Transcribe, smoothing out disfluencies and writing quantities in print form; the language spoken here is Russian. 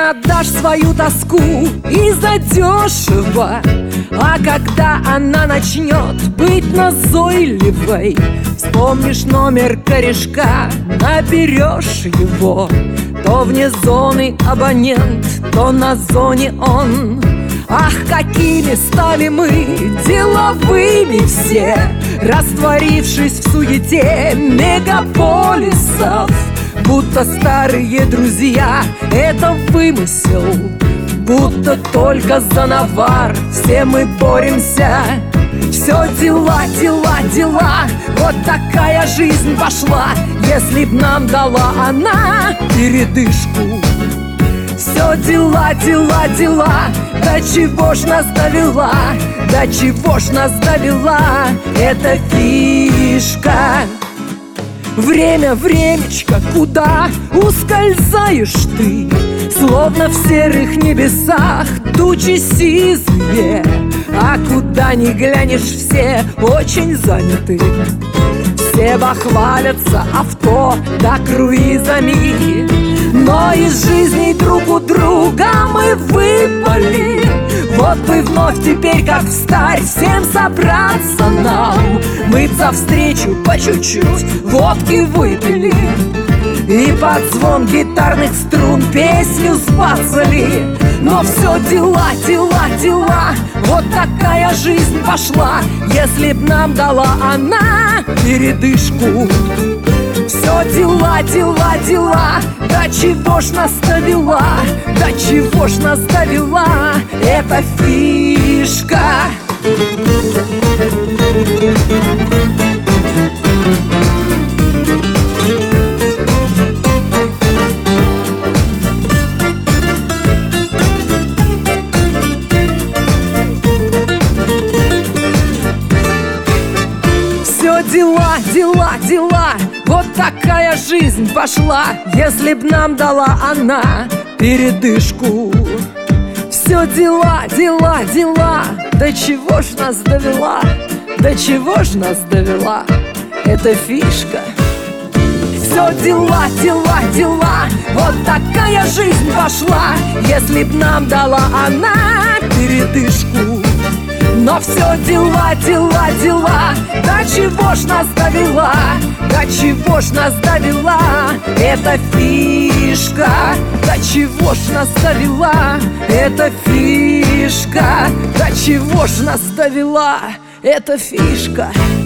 отдашь свою тоску и задешево. А когда она начнет быть назойливой, вспомнишь номер корешка, наберешь его. То вне зоны абонент, то на зоне он. Ах, какими стали мы деловыми все, растворившись в суете мегаполисов. Будто старые друзья — это вымысел, будто только за навар все мы боремся. Все дела, дела, дела, вот такая жизнь пошла, если б нам дала она передышку. Все дела, дела, дела, до чего ж нас довела, до чего ж нас довела эта фишка. Время, времечко, куда ускользаешь ты? Словно в серых небесах тучи сизые, а куда ни глянешь, все очень заняты. Все бахвалятся авто да круизами, но из жизни друг у друга мы выпали. Вот бы вновь теперь, как встарь, всем собраться нам, мыться встречу по чуть-чуть, водки выпили и под звон гитарных струн песню сбацали. Но все дела, дела, дела, вот такая жизнь пошла, если б нам дала она передышку. Все дела, дела, дела, до чего ж нас довела, до чего ж нас довела эта фишка. Все дела, дела, дела, вот такая жизнь пошла, если б нам дала она передышку. Все дела, дела, дела, до чего ж нас довела, до чего ж нас довела эта фишка. Все дела, дела, дела, вот такая жизнь пошла, если б нам дала она передышку. Но все дела, дела, дела, до чего ж нас довела, до чего ж нас довела эта фишка, до чего ж нас довела эта фишка, до чего ж нас довела эта фишка.